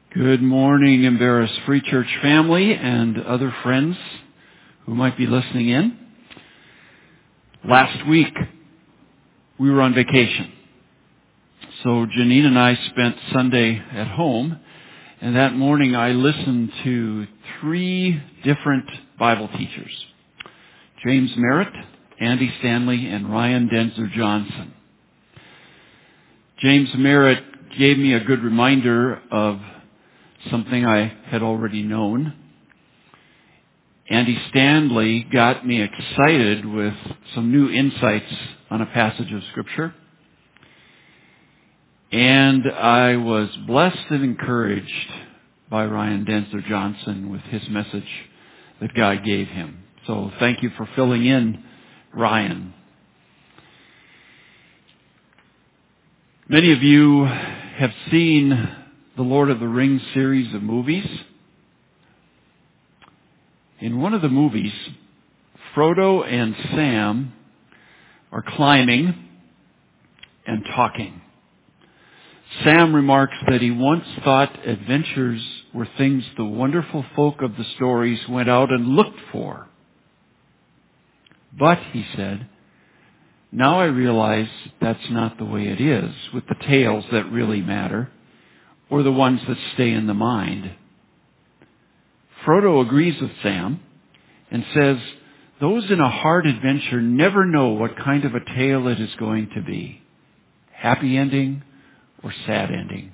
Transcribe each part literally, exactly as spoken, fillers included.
Good morning, Embarrass Free Church family and other friends who might be listening in. Last week, we were on vacation. So Janine and I spent Sunday at home, and that morning I listened to three different Bible teachers. James Merritt, Andy Stanley, and Ryan Densler Johnson. James Merritt gave me a good reminder of something I had already known. Andy Stanley got me excited with some new insights on a passage of Scripture. And I was blessed and encouraged by Ryan Densler Johnson with his message that God gave him. So thank you for filling in, Ryan. Many of you have seen the Lord of the Rings series of movies. In one of the movies, Frodo and Sam are climbing and talking. Sam remarks that he once thought adventures were things the wonderful folk of the stories went out and looked for. But, he said, now I realize that's not the way it is with the tales that really matter, or the ones that stay in the mind. Frodo agrees with Sam and says those in a hard adventure never know what kind of a tale it is going to be. Happy ending or sad ending.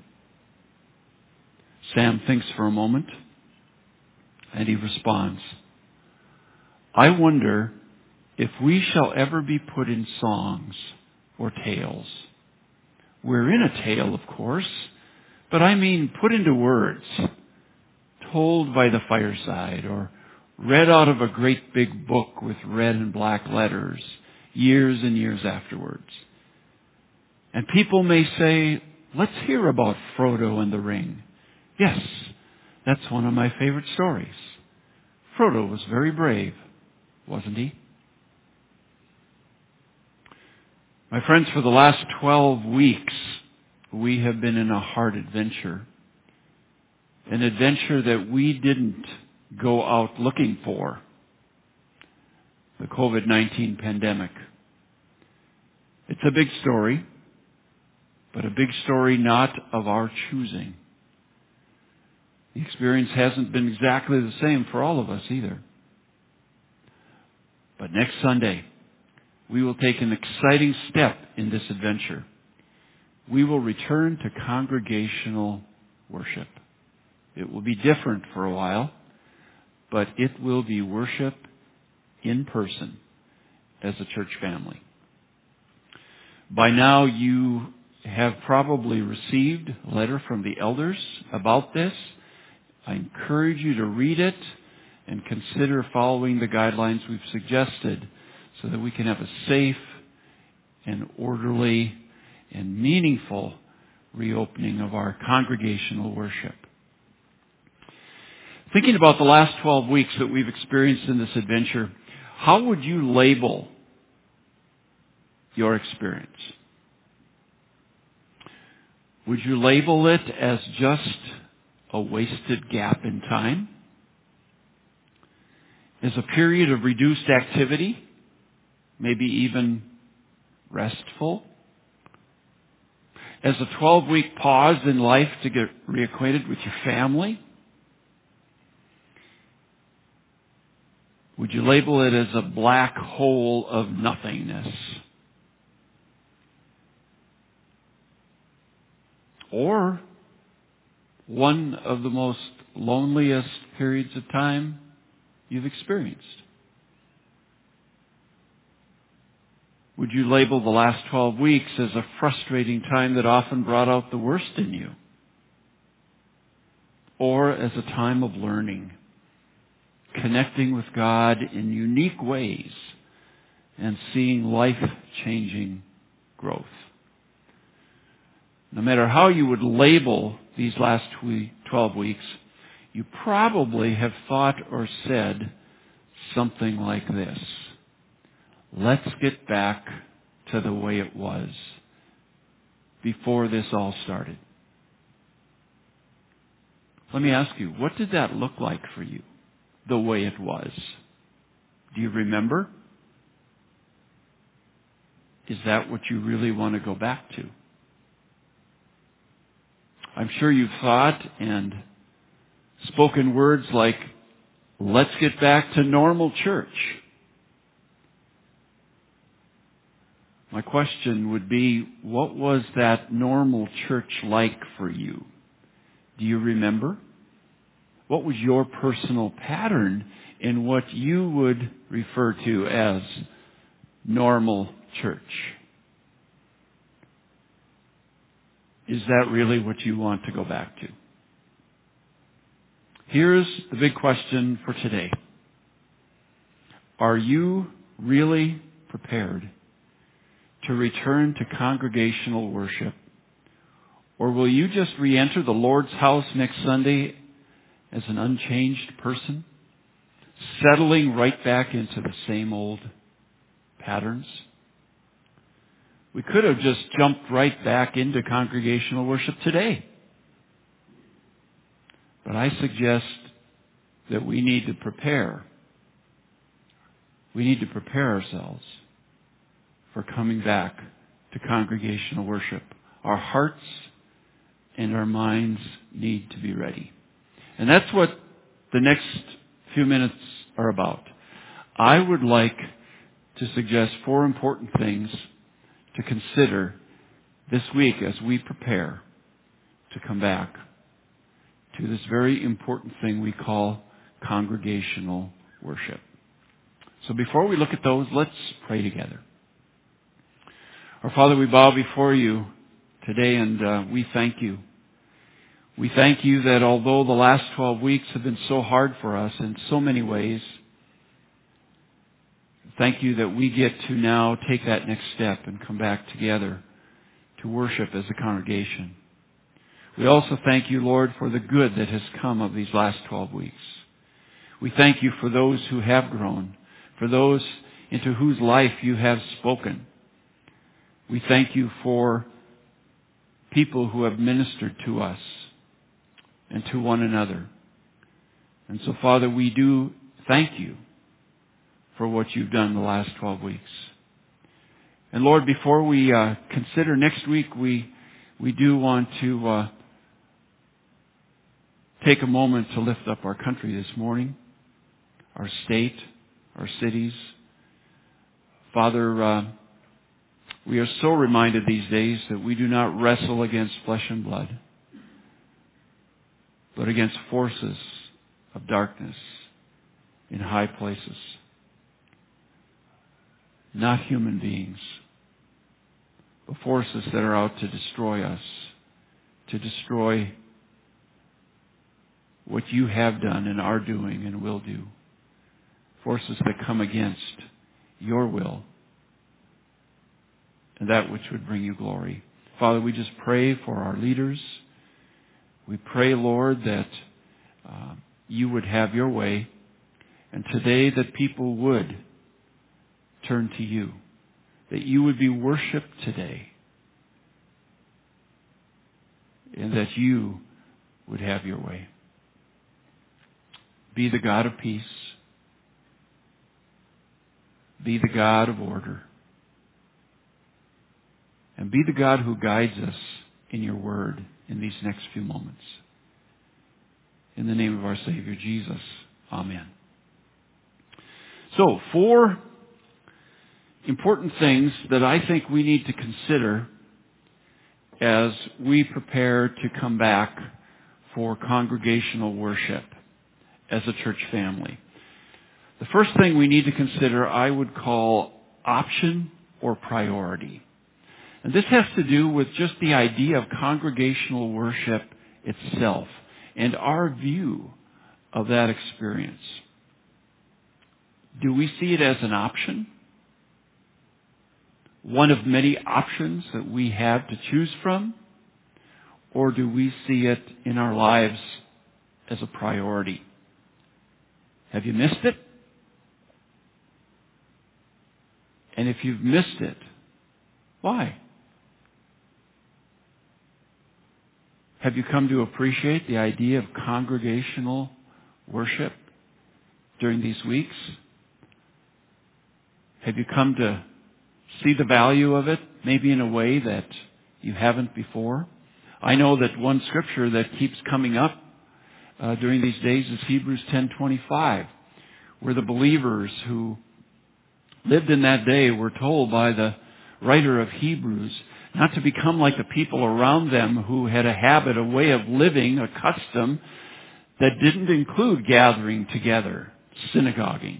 Sam thinks for a moment and he responds, I wonder if we shall ever be put in songs or tales. We're in a tale, of course, but I mean put into words, told by the fireside, or read out of a great big book with red and black letters years and years afterwards. And people may say, let's hear about Frodo and the Ring. Yes, that's one of my favorite stories. Frodo was very brave, wasn't he? My friends, for the last twelve weeks, we have been in a hard adventure. An adventure that we didn't go out looking for. The covid nineteen pandemic. It's a big story, but a big story not of our choosing. The experience hasn't been exactly the same for all of us either. But next Sunday, we will take an exciting step in this adventure. We will return to congregational worship. It will be different for a while, but it will be worship in person as a church family. By now, you have probably received a letter from the elders about this. I encourage you to read it and consider following the guidelines we've suggested so that we can have a safe and orderly and meaningful reopening of our congregational worship. Thinking about the last twelve weeks that we've experienced in this adventure, how would you label your experience? Would you label it as just a wasted gap in time? As a period of reduced activity? Maybe even restful? As a twelve-week pause in life to get reacquainted with your family? Would you label it as a black hole of nothingness? Or one of the most loneliest periods of time you've experienced? Would you label the last twelve weeks as a frustrating time that often brought out the worst in you? Or as a time of learning, connecting with God in unique ways and seeing life-changing growth? No matter how you would label these last twelve weeks, you probably have thought or said something like this. Let's get back to the way it was before this all started. Let me ask you, what did that look like for you, the way it was? Do you remember? Is that what you really want to go back to? I'm sure you've thought and spoken words like, let's get back to normal church. My question would be, what was that normal church like for you? Do you remember? What was your personal pattern in what you would refer to as normal church? Is that really what you want to go back to? Here's the big question for today. Are you really prepared to return to congregational worship? Or will you just re-enter the Lord's house next Sunday as an unchanged person, settling right back into the same old patterns? We could have just jumped right back into congregational worship today. But I suggest that we need to prepare. We need to prepare ourselves for coming back to congregational worship. Our hearts and our minds need to be ready. And that's what the next few minutes are about. I would like to suggest four important things to consider this week as we prepare to come back to this very important thing we call congregational worship. So before we look at those, let's pray together. Our Father, we bow before you today and uh, we thank you. We thank you that although the last twelve weeks have been so hard for us in so many ways, thank you that we get to now take that next step and come back together to worship as a congregation. We also thank you, Lord, for the good that has come of these last twelve weeks. We thank you for those who have grown, for those into whose life you have spoken. We thank you for people who have ministered to us and to one another. And so, Father, we do thank you for what you've done the last twelve weeks. And Lord, before we uh, consider next week, we we do want to uh, take a moment to lift up our country this morning, our state, our cities. Father, uh, we are so reminded these days that we do not wrestle against flesh and blood, but against forces of darkness in high places. Not human beings, but forces that are out to destroy us, to destroy what you have done and are doing and will do. Forces that come against your will and that which would bring you glory. Father, we just pray for our leaders. We pray, Lord, that uh, you would have your way, and today that people would turn to you, that you would be worshiped today, and that you would have your way. Be the God of peace. Be the God of order. And be the God who guides us in your word in these next few moments. In the name of our Savior Jesus, amen. So, four important things that I think we need to consider as we prepare to come back for congregational worship as a church family. The first thing we need to consider I would call option or priority. And this has to do with just the idea of congregational worship itself and our view of that experience. Do we see it as an option? One of many options that we have to choose from? Or do we see it in our lives as a priority? Have you missed it? And if you've missed it, why? Have you come to appreciate the idea of congregational worship during these weeks? Have you come to see the value of it, maybe in a way that you haven't before? I know that one scripture that keeps coming up uh, during these days is Hebrews ten twenty-five, where the believers who lived in that day were told by the writer of Hebrews not to become like the people around them who had a habit, a way of living, a custom that didn't include gathering together, synagoguing.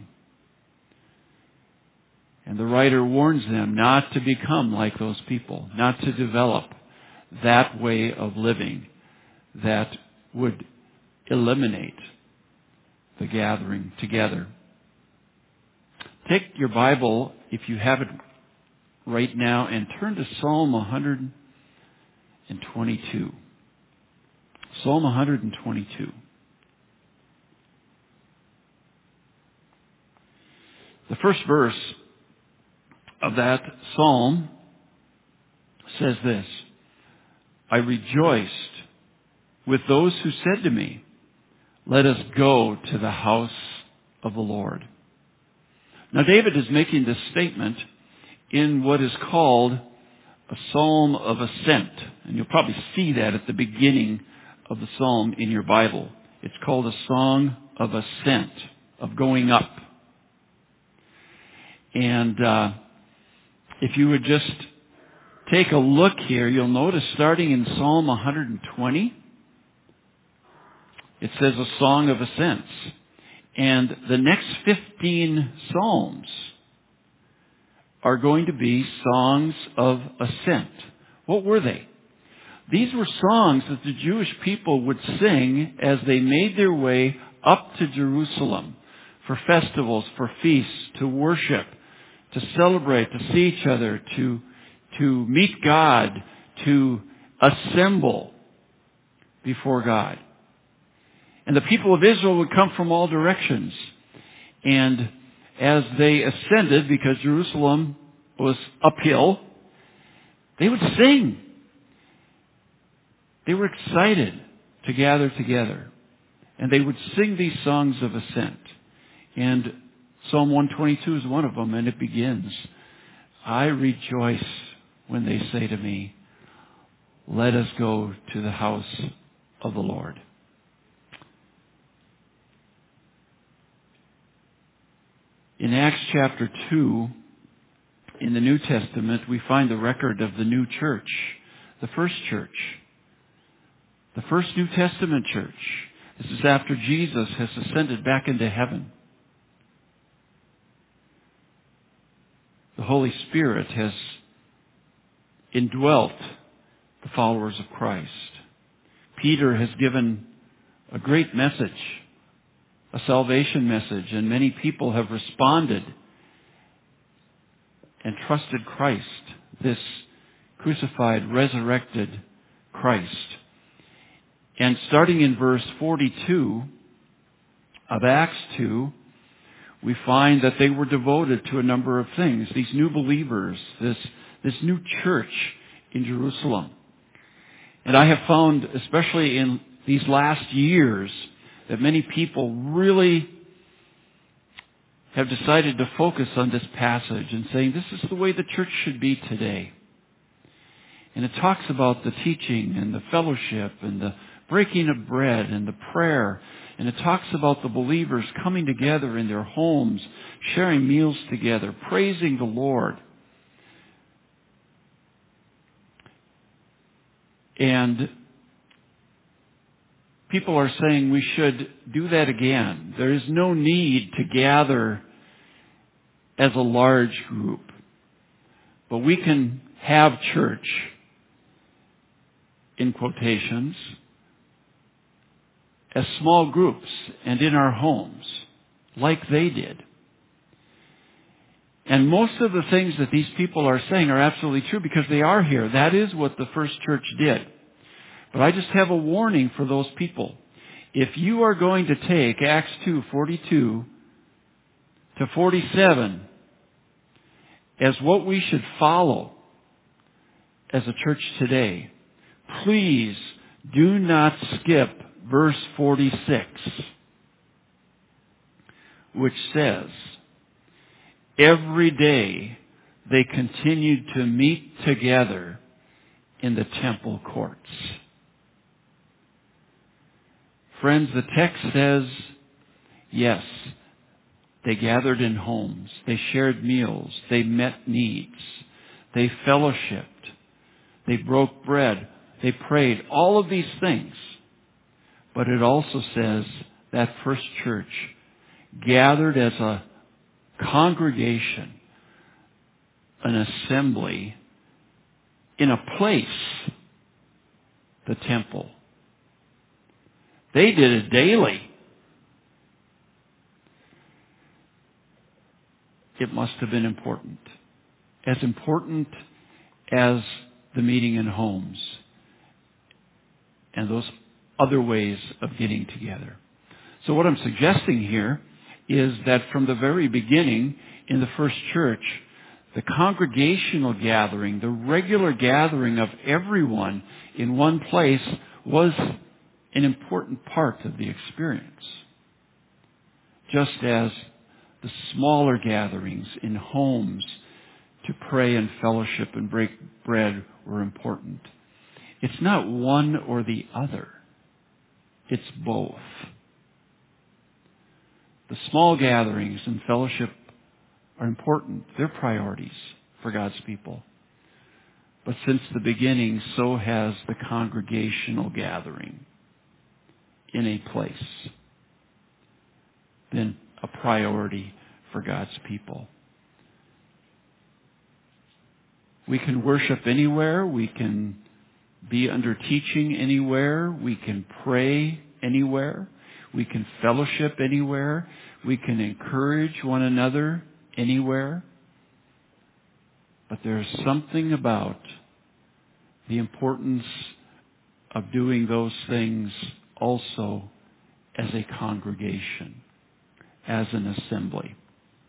And the writer warns them not to become like those people, not to develop that way of living that would eliminate the gathering together. Take your Bible, if you have it right now, and turn to Psalm one twenty-two. Psalm one twenty-two. The first verse of that psalm says this: I rejoiced with those who said to me, let us go to the house of the Lord. Now David is making this statement in what is called a psalm of ascent. And you'll probably see that at the beginning of the psalm in your Bible. It's called a song of ascent, of going up. And uh, if you would just take a look here, you'll notice starting in Psalm one twenty, it says a song of ascents. And the next fifteen psalms are going to be songs of ascent. What were they? These were songs that the Jewish people would sing as they made their way up to Jerusalem for festivals, for feasts, to worship, to celebrate, to see each other, to, to meet God, to assemble before God. And the people of Israel would come from all directions. And as they ascended, because Jerusalem was uphill, they would sing. They were excited to gather together. And they would sing these songs of ascent. And Psalm one twenty-two is one of them, and it begins, I rejoice when they say to me, let us go to the house of the Lord. In Acts chapter two, in the New Testament, we find the record of the new church, the first church, the first New Testament church. This is after Jesus has ascended back into heaven. The Holy Spirit has indwelt the followers of Christ. Peter has given a great message, a salvation message, and many people have responded and trusted Christ, this crucified, resurrected Christ. And starting in verse forty-two of Acts two, we find that they were devoted to a number of things. These new believers, this, this new church in Jerusalem. And I have found, especially in these last years, that many people really have decided to focus on this passage and saying this is the way the church should be today. And it talks about the teaching and the fellowship and the breaking of bread and the prayer. And it talks about the believers coming together in their homes, sharing meals together, praising the Lord. And people are saying we should do that again. There is no need to gather as a large group. But we can have church, in quotations, as small groups and in our homes, like they did. And most of the things that these people are saying are absolutely true because they are here. That is what the first church did. But I just have a warning for those people. If you are going to take Acts two, forty-two to forty-seven as what we should follow as a church today, please Do not skip verse forty-six, which says, every day they continued to meet together in the temple courts. Friends, the text says, yes, they gathered in homes, they shared meals, they met needs, they fellowshipped, they broke bread, they prayed, all of these things. But it also says that first church gathered as a congregation, an assembly, in a place, the temple. They did it daily. It must have been important. As important as the meeting in homes and those other ways of getting together. So what I'm suggesting here is that from the very beginning in the first church, the congregational gathering, the regular gathering of everyone in one place was an important part of the experience. Just as the smaller gatherings in homes to pray and fellowship and break bread were important. It's not one or the other. It's both. The small gatherings and fellowship are important. They're priorities for God's people. But since the beginning, so has the congregational gathering in a place been a priority for God's people. We can worship anywhere. We can be under teaching anywhere. We can pray anywhere. We can fellowship anywhere. We can encourage one another anywhere. But there's something about the importance of doing those things also as a congregation, as an assembly.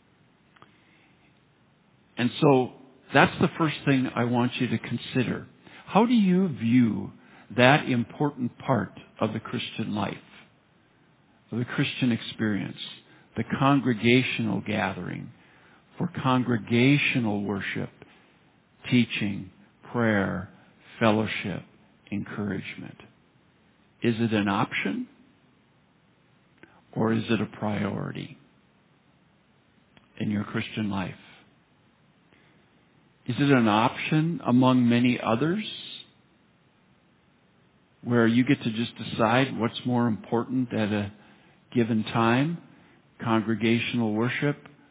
And so that's the first thing I want you to consider. How do you view that important part of the Christian life, of the Christian experience, the congregational gathering for congregational worship, teaching, prayer, fellowship, encouragement? Is it an option or is it a priority in your Christian life? Is it an option among many others where you get to just decide what's more important at a given time, congregational worship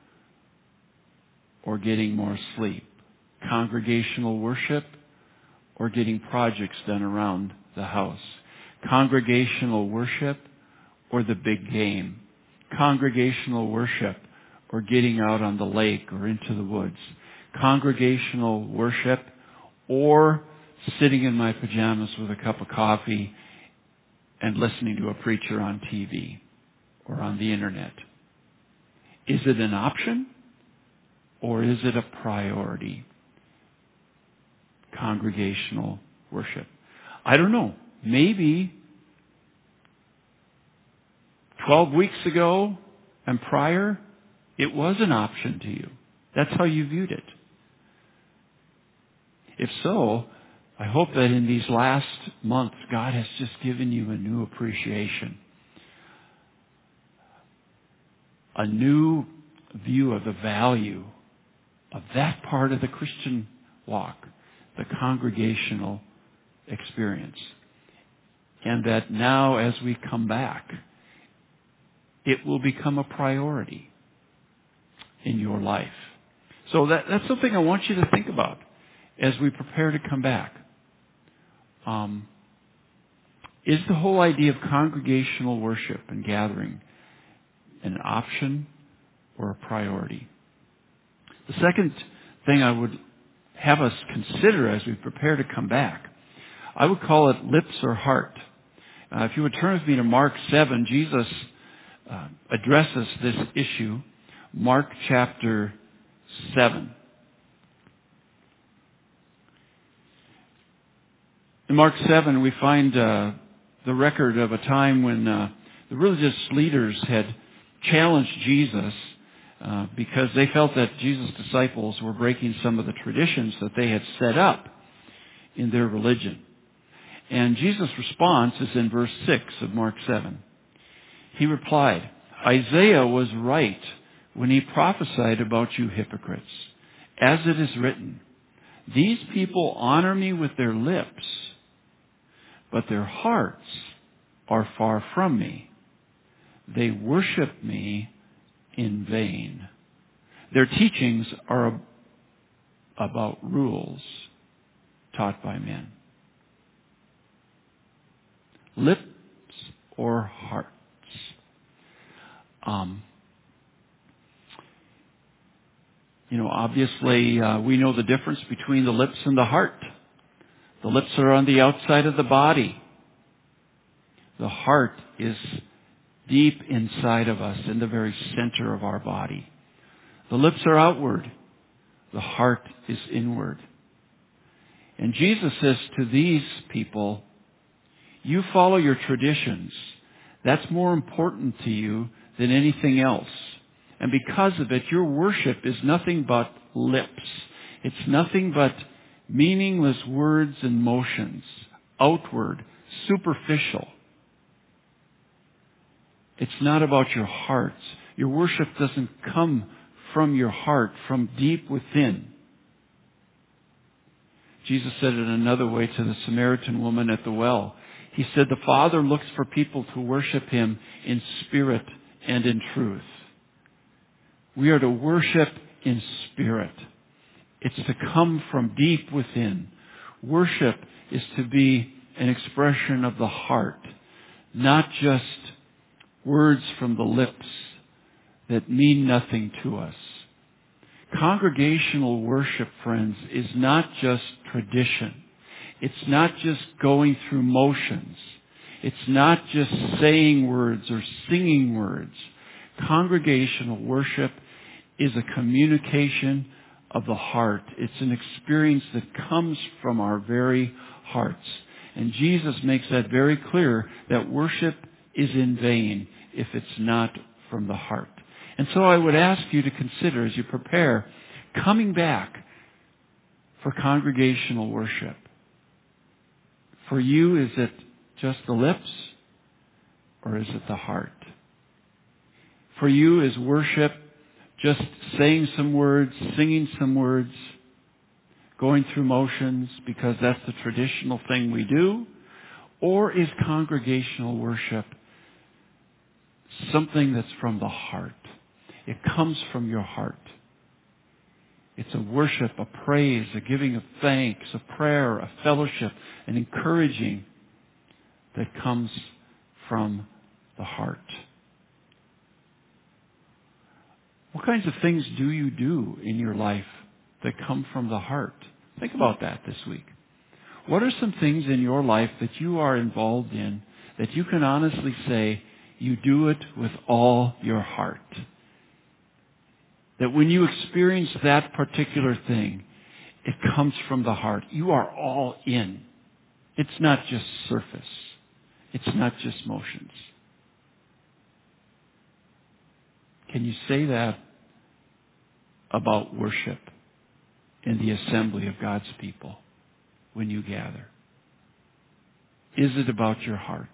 or getting more sleep, congregational worship or getting projects done around the house, congregational worship or the big game, congregational worship or getting out on the lake or into the woods, congregational worship or sitting in my pajamas with a cup of coffee and listening to a preacher on T V or on the internet. Is it an option or is it a priority? Congregational worship. I don't know. Maybe twelve weeks ago and prior, it was an option to you. That's how you viewed it. If so, I hope that in these last months, God has just given you a new appreciation, a new view of the value of that part of the Christian walk, the congregational experience. And that now as we come back, it will become a priority in your life. So that, that's something I want you to think about as we prepare to come back. Um, is the whole idea of congregational worship and gathering an option or a priority? The second thing I would have us consider as we prepare to come back, I would call it lips or heart. Uh, if you would turn with me to Mark seven, Jesus uh, addresses this issue. Mark chapter seven. In Mark seven, we find uh, the record of a time when uh, the religious leaders had challenged Jesus uh, because they felt that Jesus' disciples were breaking some of the traditions that they had set up in their religion. And Jesus' response is in verse six of Mark seven. He replied, Isaiah was right when he prophesied about you hypocrites. As it is written, these people honor me with their lips, but their hearts are far from me. They worship me in vain. Their teachings are about rules taught by men. Lips or hearts? Um, you know, obviously, uh, we know the difference between the lips and the heart. The lips are on the outside of the body. The heart is deep inside of us, in the very center of our body. The lips are outward. The heart is inward. And Jesus says to these people, you follow your traditions. That's more important to you than anything else. And because of it, your worship is nothing but lips. It's nothing but meaningless words and motions, outward, superficial. It's not about your hearts. Your worship doesn't come from your heart, from deep within. Jesus said it another way to the Samaritan woman at the well. He said the Father looks for people to worship Him in spirit and in truth. We are to worship in spirit. It's to come from deep within. Worship is to be an expression of the heart, not just words from the lips that mean nothing to us. Congregational worship, friends, is not just tradition. It's not just going through motions. It's not just saying words or singing words. Congregational worship is a communication of the heart. It's an experience that comes from our very hearts. And Jesus makes that very clear, that worship is in vain if it's not from the heart. And so I would ask you to consider, as you prepare, coming back for congregational worship. For you, is it just the lips, or is it the heart? For you, is worship just saying some words, singing some words, going through motions because that's the traditional thing we do? Or is congregational worship something that's from the heart? It comes from your heart. It's a worship, a praise, a giving of thanks, a prayer, a fellowship, an encouraging that comes from the heart. What kinds of things do you do in your life that come from the heart? Think about that this week. What are some things in your life that you are involved in that you can honestly say you do it with all your heart? That when you experience that particular thing, it comes from the heart. You are all in. It's not just surface. It's not just motions. Can you say that about worship in the assembly of God's people when you gather? Is it about your heart?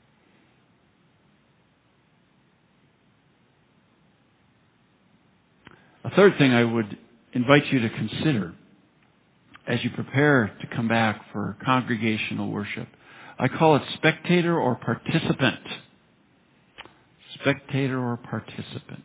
A third thing I would invite you to consider as you prepare to come back for congregational worship, I call it spectator or participant. Spectator or participant.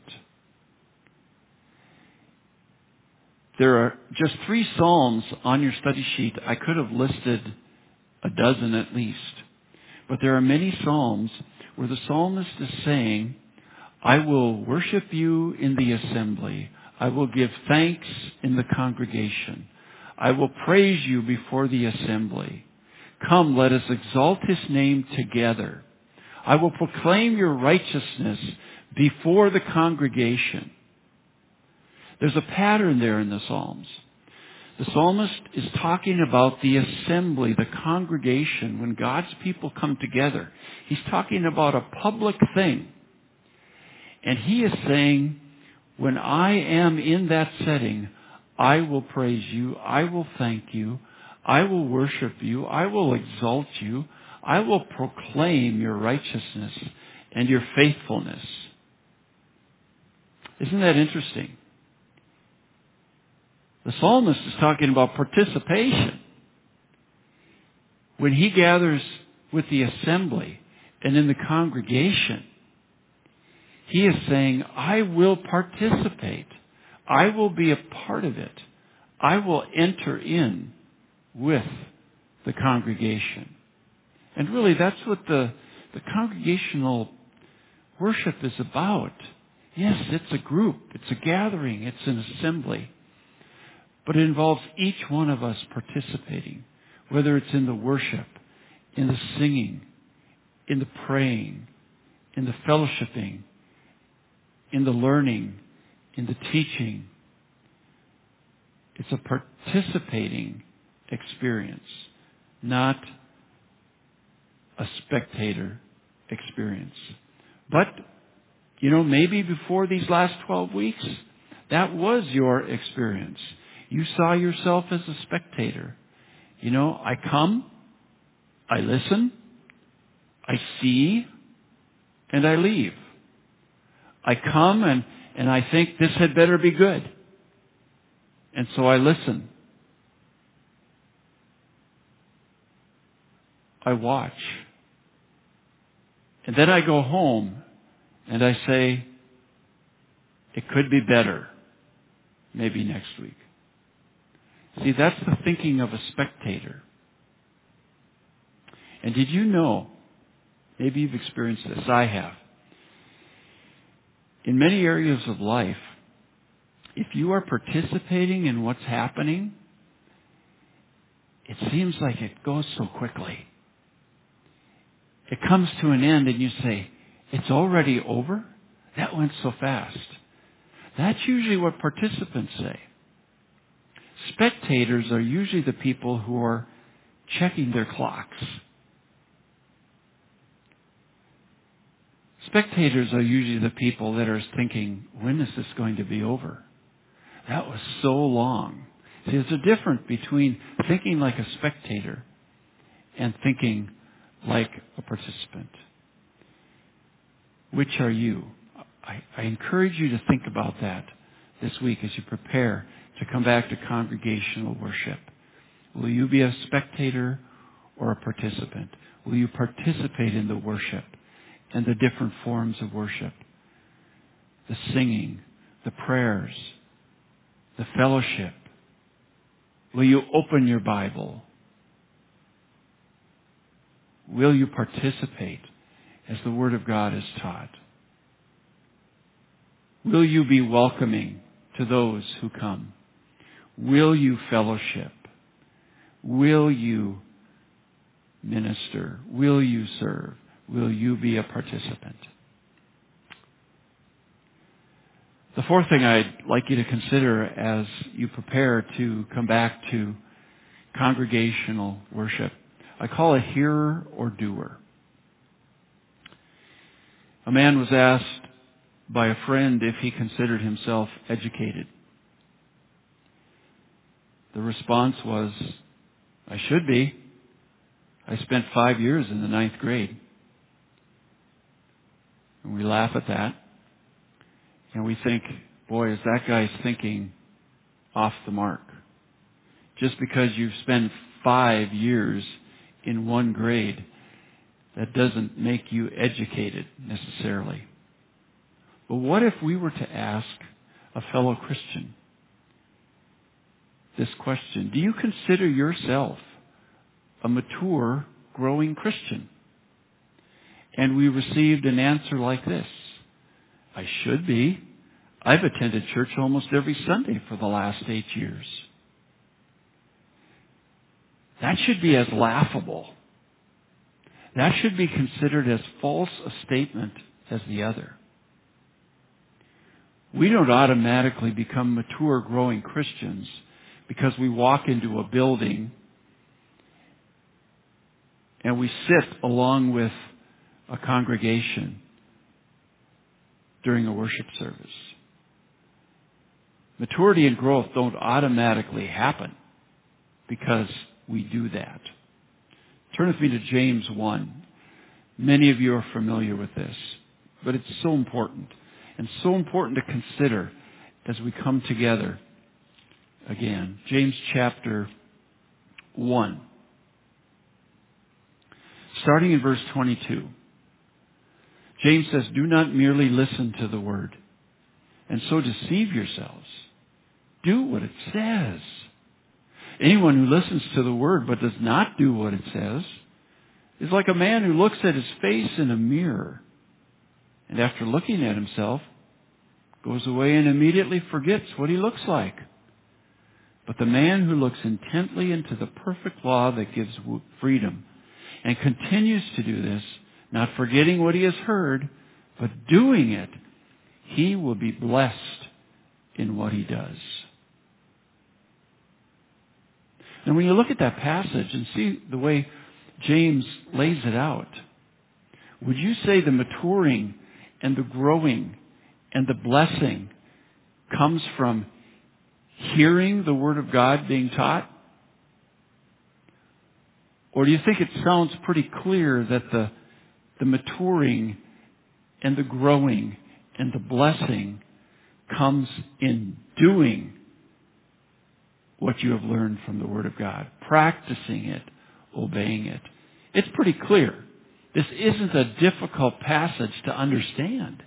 There are just three psalms on your study sheet. I could have listed a dozen at least. But there are many psalms where the psalmist is saying, I will worship you in the assembly. I will give thanks in the congregation. I will praise you before the assembly. Come, let us exalt His name together. I will proclaim your righteousness before the congregation. There's a pattern there in the Psalms. The psalmist is talking about the assembly, the congregation, when God's people come together. He's talking about a public thing. And he is saying, when I am in that setting, I will praise you, I will thank you, I will worship you, I will exalt you, I will proclaim your righteousness and your faithfulness. Isn't that interesting? The psalmist is talking about participation. When he gathers with the assembly and in the congregation, he is saying, I will participate. I will be a part of it. I will enter in with the congregation. And really, that's what the, the congregational worship is about. Yes, it's a group. It's a gathering. It's an assembly. But it involves each one of us participating, whether it's in the worship, in the singing, in the praying, in the fellowshipping, in the learning, in the teaching. It's a participating experience, not a spectator experience. But, you know, maybe before these last twelve weeks, that was your experience. You saw yourself as a spectator. You know, I come, I listen, I see, and I leave. I come and, and I think this had better be good. And so I listen. I watch. And then I go home and I say, it could be better. Maybe next week. See, that's the thinking of a spectator. And did you know, maybe you've experienced this, I have. In many areas of life, if you are participating in what's happening, it seems like it goes so quickly. It comes to an end and you say, it's already over? That went so fast. That's usually what participants say. Spectators are usually the people who are checking their clocks. Spectators are usually the people that are thinking, when is this going to be over? That was so long. See, there's a difference between thinking like a spectator and thinking like a participant. Which are you? I, I encourage you to think about that this week as you prepare to come back to congregational worship. Will you be a spectator or a participant? Will you participate in the worship and the different forms of worship? The singing, the prayers, the fellowship. Will you open your Bible? Will you participate as the Word of God is taught? Will you be welcoming to those who come? Will you fellowship? Will you minister? Will you serve? Will you be a participant? The fourth thing I'd like you to consider as you prepare to come back to congregational worship, I call it hearer or doer. A man was asked by a friend if he considered himself educated. The response was, I should be. I spent five years in the ninth grade. And we laugh at that. And we think, boy, is that guy's thinking off the mark. Just because you've spent five years in one grade, that doesn't make you educated necessarily. But what if we were to ask a fellow Christian this question? Do you consider yourself a mature, growing Christian? And we received an answer like this. I should be. I've attended church almost every Sunday for the last eight years. That should be as laughable. That should be considered as false a statement as the other. We don't automatically become mature, growing Christians because we walk into a building and we sit along with a congregation during a worship service. Maturity and growth don't automatically happen because we do that. Turn with me to James one. Many of you are familiar with this, but it's so important, and so important to consider as we come together again. James chapter one. Starting in verse twenty-two. James says, "Do not merely listen to the word, and so deceive yourselves. Do what it says. Anyone who listens to the word but does not do what it says is like a man who looks at his face in a mirror, and after looking at himself, goes away and immediately forgets what he looks like. But the man who looks intently into the perfect law that gives freedom and continues to do this, not forgetting what he has heard, but doing it, he will be blessed in what he does." And when you look at that passage and see the way James lays it out, would you say the maturing and the growing and the blessing comes from hearing the Word of God being taught? Or do you think it sounds pretty clear that the, the maturing and the growing and the blessing comes in doing what you have learned from the Word of God, practicing it, obeying it? It's pretty clear. This isn't a difficult passage to understand.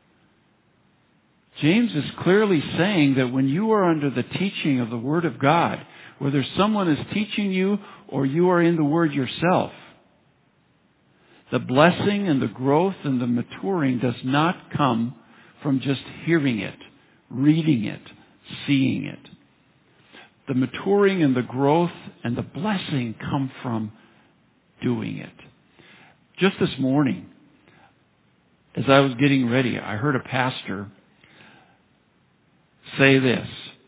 James is clearly saying that when you are under the teaching of the Word of God, whether someone is teaching you or you are in the Word yourself, the blessing and the growth and the maturing does not come from just hearing it, reading it, seeing it. The maturing and the growth and the blessing come from doing it. Just this morning, as I was getting ready, I heard a pastor say this.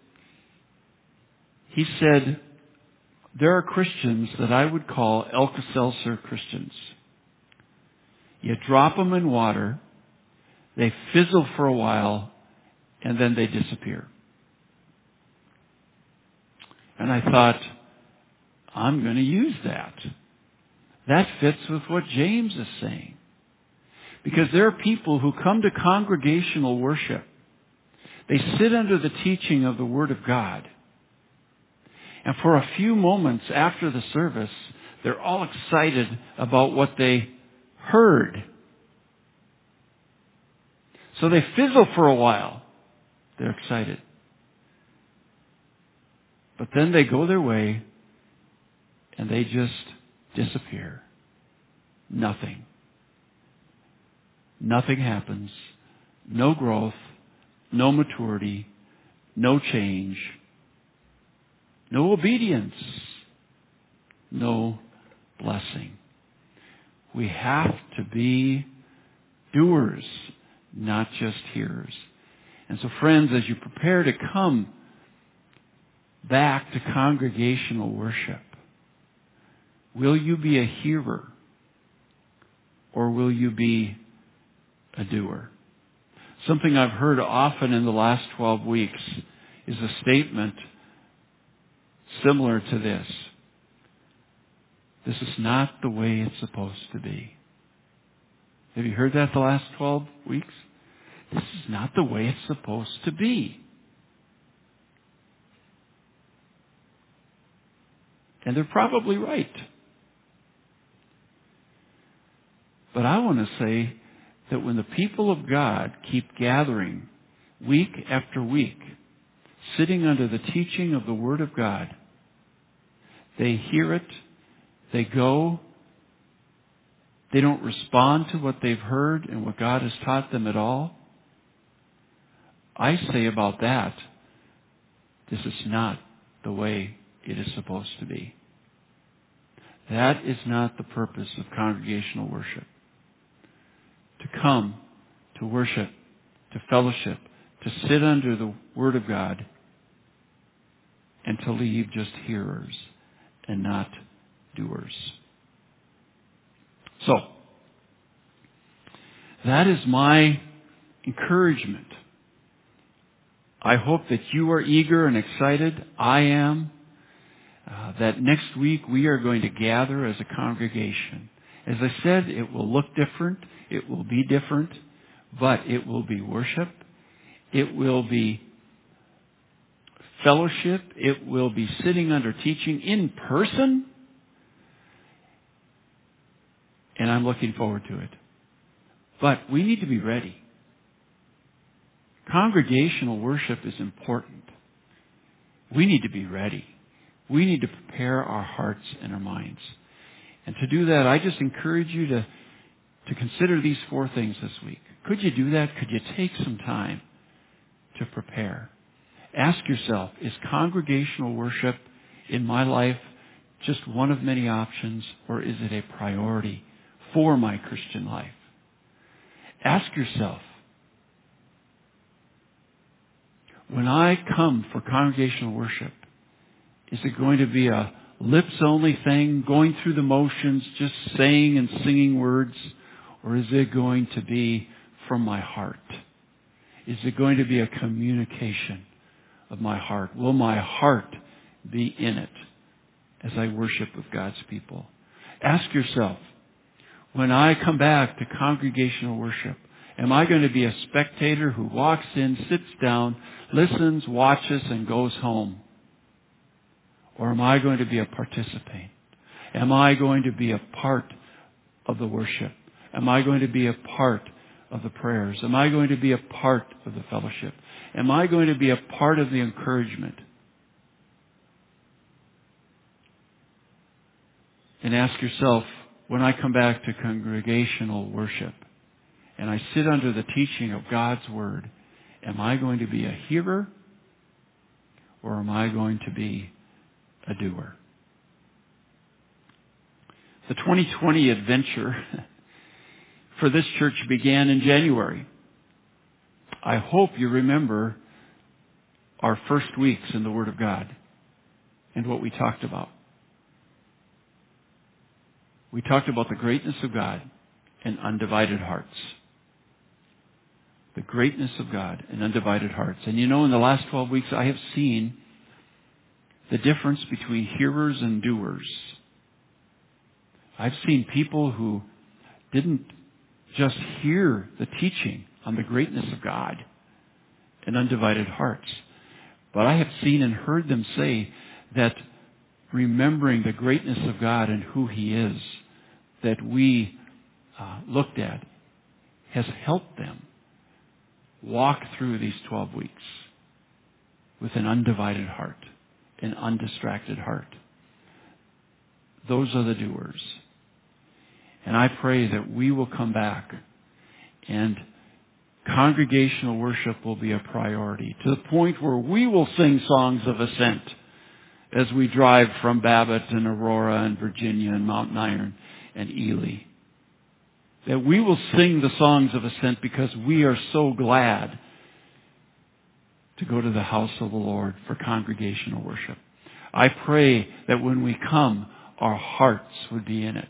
He said, "There are Christians that I would call Alka-Seltzer Christians. You drop them in water, they fizzle for a while, and then they disappear." And I thought, I'm going to use that. That fits with what James is saying. Because there are people who come to congregational worship. They sit under the teaching of the Word of God. And for a few moments after the service, they're all excited about what they heard. So they fizzle for a while. They're excited. But then they go their way and they just disappear. Nothing. Nothing happens. No growth. No maturity. No change. No obedience. No blessing. We have to be doers, not just hearers. And so, friends, as you prepare to come back to congregational worship, will you be a hearer or will you be a doer? Something I've heard often in the last twelve weeks is a statement similar to this. This is not the way it's supposed to be. Have you heard that the last twelve weeks? This is not the way it's supposed to be. And they're probably right. But I want to say that when the people of God keep gathering week after week, sitting under the teaching of the Word of God, they hear it, they go, they don't respond to what they've heard and what God has taught them at all. I say about that, this is not the way it is supposed to be. That is not the purpose of congregational worship. To come, to worship, to fellowship, to sit under the Word of God, and to leave just hearers and not doers. So, that is my encouragement. I hope that you are eager and excited. I am. Uh, that next week we are going to gather as a congregation. As I said, it will look different. It will be different. But it will be worship. It will be fellowship. It will be sitting under teaching in person. And I'm looking forward to it. But we need to be ready. Congregational worship is important. We need to be ready. We need to prepare our hearts and our minds. And to do that, I just encourage you to, to consider these four things this week. Could you do that? Could you take some time to prepare? Ask yourself, is congregational worship in my life just one of many options, or is it a priority for my Christian life? Ask yourself, when I come for congregational worship, is it going to be a lips-only thing, going through the motions, just saying and singing words, or is it going to be from my heart? Is it going to be a communication of my heart? Will my heart be in it as I worship with God's people? Ask yourself, when I come back to congregational worship, am I going to be a spectator who walks in, sits down, listens, watches, and goes home? Or am I going to be a participant? Am I going to be a part of the worship? Am I going to be a part of the prayers? Am I going to be a part of the fellowship? Am I going to be a part of the encouragement? And ask yourself, when I come back to congregational worship and I sit under the teaching of God's Word, am I going to be a hearer or am I going to be a doer? The twenty twenty adventure for this church began in January. I hope you remember our first weeks in the Word of God and what we talked about. We talked about the greatness of God and undivided hearts. The greatness of God and undivided hearts. And you know, in the last twelve weeks, I have seen the difference between hearers and doers. I've seen people who didn't just hear the teaching on the greatness of God and undivided hearts, but I have seen and heard them say that remembering the greatness of God and who He is that we uh, looked at has helped them walk through these twelve weeks with an undivided heart, an undistracted heart. Those are the doers. And I pray that we will come back and congregational worship will be a priority to the point where we will sing songs of ascent as we drive from Babbitt and Aurora and Virginia and Mount Iron and Ely. That we will sing the songs of ascent because we are so glad to go to the house of the Lord for congregational worship. I pray that when we come, our hearts would be in it.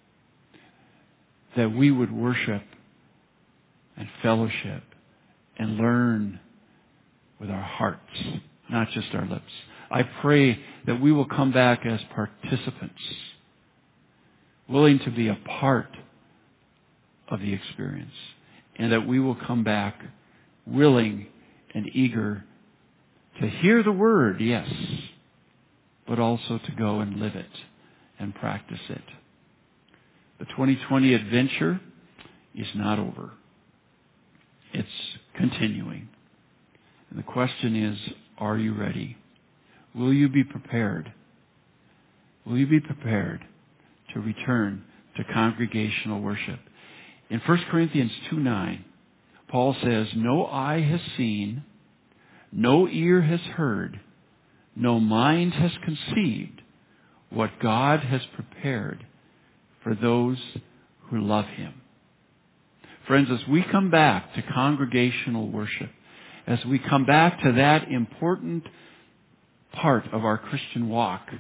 That we would worship and fellowship and learn with our hearts, not just our lips. I pray that we will come back as participants, willing to be a part of the experience, and that we will come back willing and eager to hear the Word, yes, but also to go and live it and practice it. The twenty twenty adventure is not over. It's continuing. And the question is, are you ready? Will you be prepared? Will you be prepared to return to congregational worship? In First Corinthians two nine, Paul says, no eye has seen, no ear has heard, no mind has conceived what God has prepared for those who love Him. Friends, as we come back to congregational worship, as we come back to that important part of our Christian walk.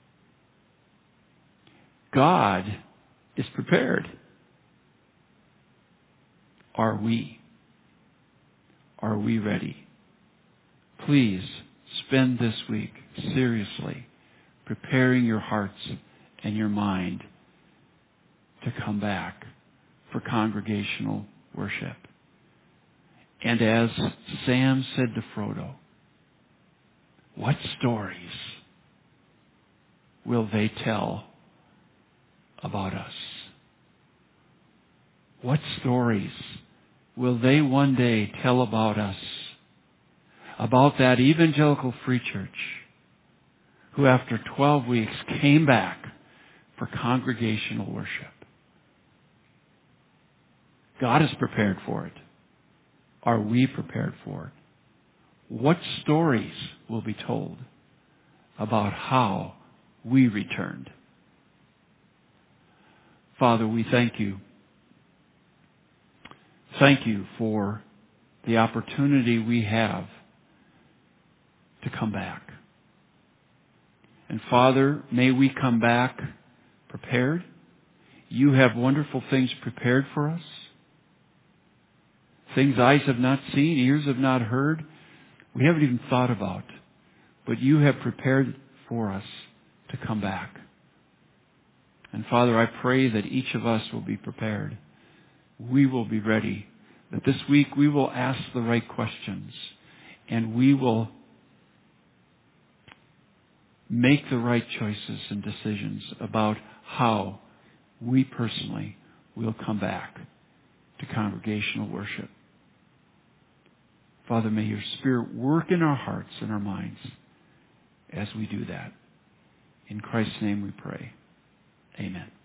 God is prepared. Are we? Are we ready? Please spend this week seriously preparing your hearts and your mind to come back for congregational worship. And as Sam said to Frodo, what stories will they tell about us? What stories will they one day tell about us? About that evangelical free church who after twelve weeks came back for congregational worship. God is prepared for it. Are we prepared for it? What stories will be told about how we returned? Father, we thank you. Thank you for the opportunity we have to come back. And Father, may we come back prepared. You have wonderful things prepared for us. Things eyes have not seen, ears have not heard, we haven't even thought about. But you have prepared for us to come back. And Father, I pray that each of us will be prepared. We will be ready. That this week we will ask the right questions. And we will make the right choices and decisions about how we personally will come back to congregational worship. Father, may your Spirit work in our hearts and our minds as we do that. In Christ's name we pray. Amen.